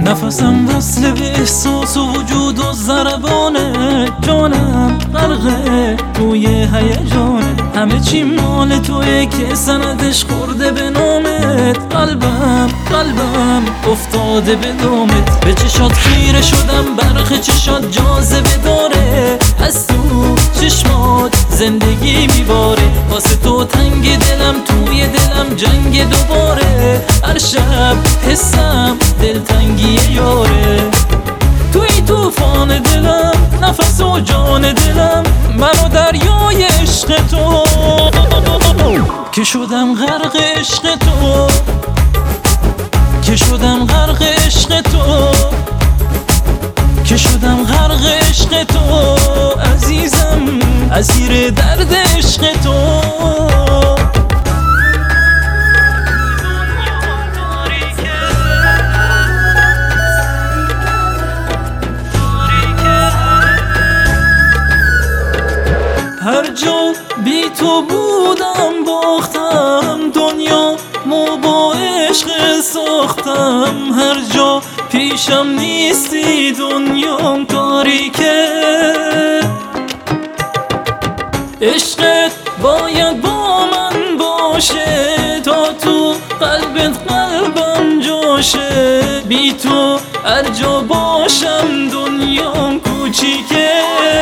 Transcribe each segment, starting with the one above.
نفسم وصل به احساس و وجود و ضربانه، جانم غرقه توی هیجانه، همه چی مال توئه که سندش خورده به نامت. قلبم افتاده به دامت، به چشات خیره شدم، برق چشات جاذبه داره، از تو چشمات زندگی میباره، واسه تو تنگ دلم، توی دلم جنگ دوباره، هر شب حسم دلتنگی یاره. توی توفان دلم، نفس و جان دلم، منو دریای عشق تو که شدم غرق عشق تو، که شدم غرق عشق تو، که شدم غرق عشق تو، عزیزم اسیر درد عشق تو. هر جا بی تو بودم باختم، دنیا مو با عشق ساختم، هر جا پیشم نیستی دنیام تاریکه، عشقت باید با من باشه تا تو قلبم جاشه، بی تو هر جا باشم دنیام کوچیکه.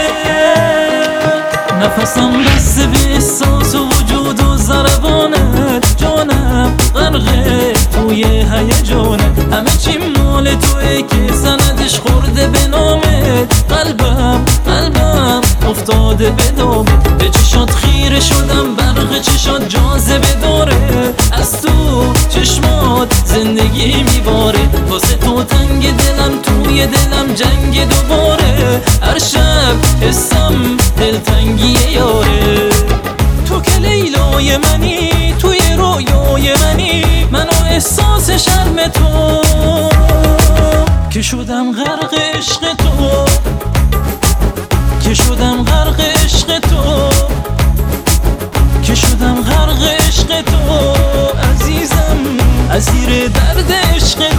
نفسم بسته به احساس و وجود و ضربانت، جانم غرقه توی هیجانه، همه چی مال توئه که سندش خورده به نامت. قلبم افتاده به دامت، به چشات خیره شدم، برق چشات جاذبه داره، از تو چشمات زندگی میباره، واسه تو تنگ دلم، توی دلم جنگ دوباره، هر شب حسم دلتنگی یاره. تو که لیلای منی، توی رویای منی، منو احساس شرم تو که شدم غرق عشق تو، که شدم غرق عشق تو، که شدم غرق عشق تو، عزیزم اسیر درد عشق